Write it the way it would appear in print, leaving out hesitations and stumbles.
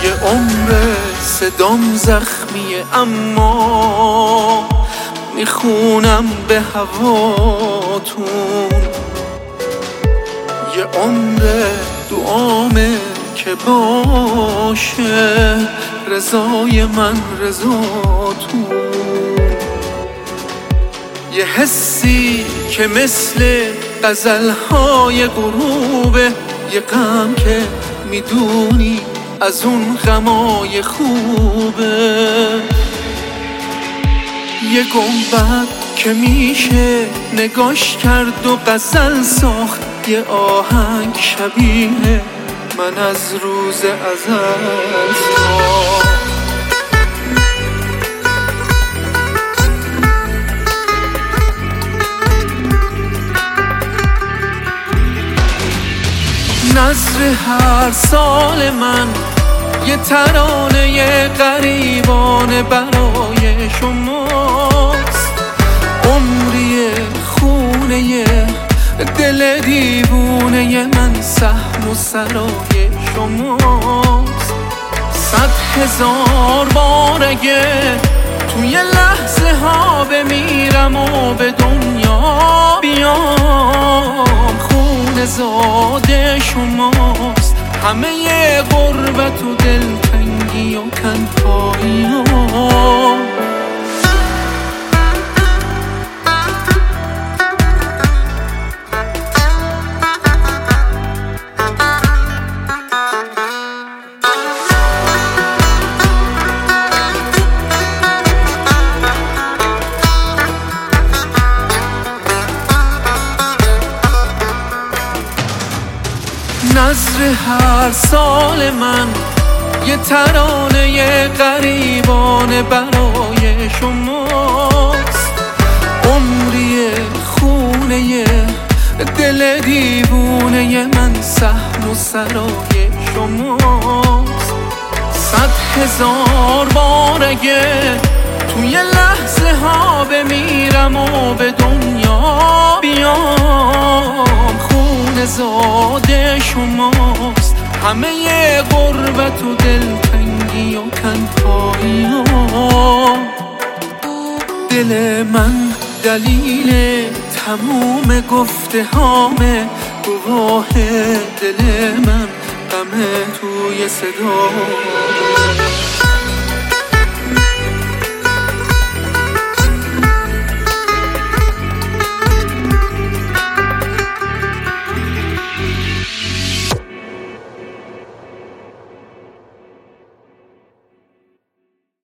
یه عمر صدام زخمیه اما میخونم به هواتون. یه عمر دعامه که باشه رضای من رضاتون. یه حسی که مثل غزلهای غروبه، یه غم که میدونی از اون غمای خوبه. یه گنبد که میشه نگاش کرد و غزل ساخت، یه آهنگ شبیه من از روز ازل ساخت. نظر هر سال من یه ترانه غریبانه برای شماست. عمری خونه دل دیوونه من سهم و سرای شماست. 100,000 بار اگه توی لحظه ها بمیرم و به دنیا بیام، خون زاده شماست. همه غربت و دلتنگی و تنهایی ها. نظر هر سال من یه ترانه غریبانه برای شماست. عمری خونه دل دیوونه من سهم و سرای شماست. 100,000 بار اگه توی لحظه ها بمیرم و به دنیا بیام، خون زاده شماست. همه غربت و دلتنگی و تنهایی ها. دل من دلیل تموم گفته هامه، گواه دل من غم توی صدا.